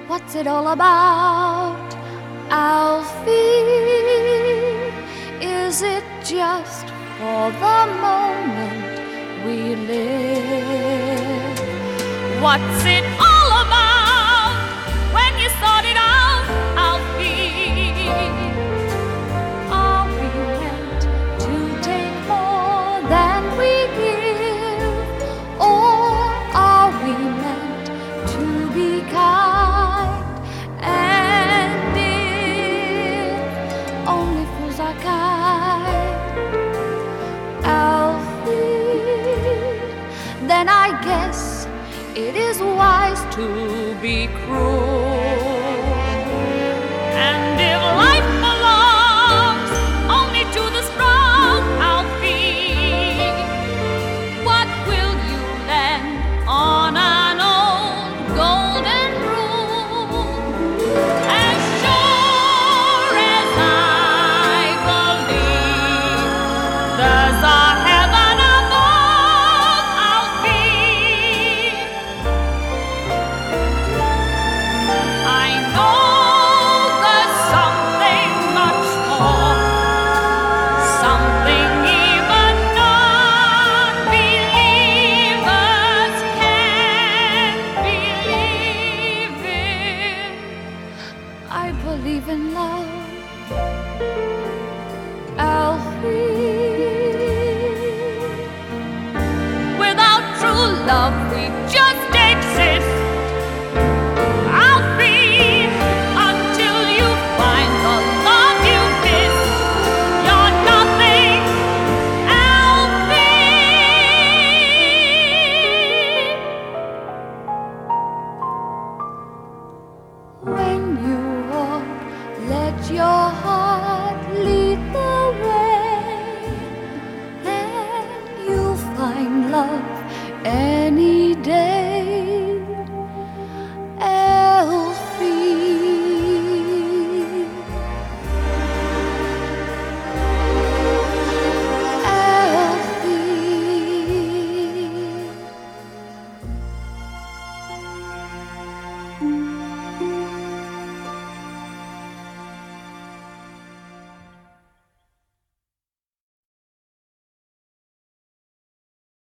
What's it all about, Alfie? Is it just for the moment we live? What's it all about when you sort it out, Alfie? Are we meant to take more than we give? Or are we meant to be kind? And if only fools are kind, Alfie, then I guess it is wise to be cruel. And if life belongs only to the strong, Alfie, what will you lend on an old golden rule? As sure as I believe there's a heaven above, Alfie, I know there's something much more, something even non-believers can't believe in. I believe in love, Alfie. Without true love, we just exist, Alfie. Until you find the love you miss, you're nothing, Alfie. When you walk, let your